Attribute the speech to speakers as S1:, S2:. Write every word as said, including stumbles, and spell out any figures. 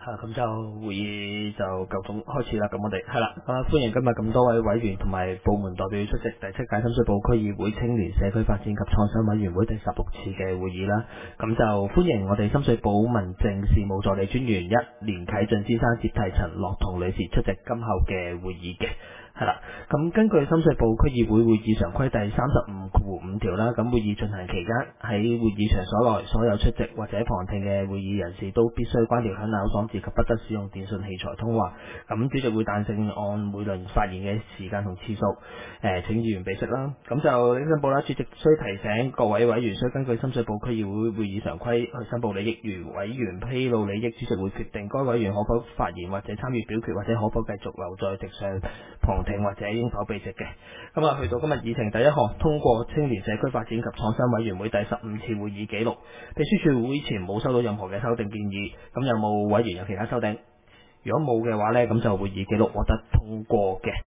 S1: 係咁就會議就夠鐘開始啦。咁我哋係啦，啊歡迎今日咁多位委員同埋部門代表出席第七屆深水埗區議會青年社區發展及創新委員會第十六次嘅會議啦。咁就歡迎我哋深水埗民政事務助理專員一連啟俊先生接替陳樂彤女士出席今後嘅會議嘅。係啦，咁根據深水埗區議會會議常規第三十五括弧五條啦，咁會議進行期間喺會議場所內所有出席或者旁聽嘅會議人士都必須關掉響鬧裝置及不得使用電訊器材通話。咁主席會彈性按每輪發言嘅時間同次數，誒、呃、請議員備悉啦。咁就呢申報啦，主席需提醒各位委員需根據深水埗區議會會議常規去申報利益，如委員披露利益，主席會決定該委員可否發言或者參與表決，或者可否繼續留在席上旁聽或者應否避席嘅。咁啊，去到今日議程第一項，通過青年社區發展及創新委員會第十五次會議記錄。秘書處會前冇收到任何嘅修訂建議，咁有冇委員有其他修訂？如果冇嘅話呢，咁就會議記錄獲得通過嘅。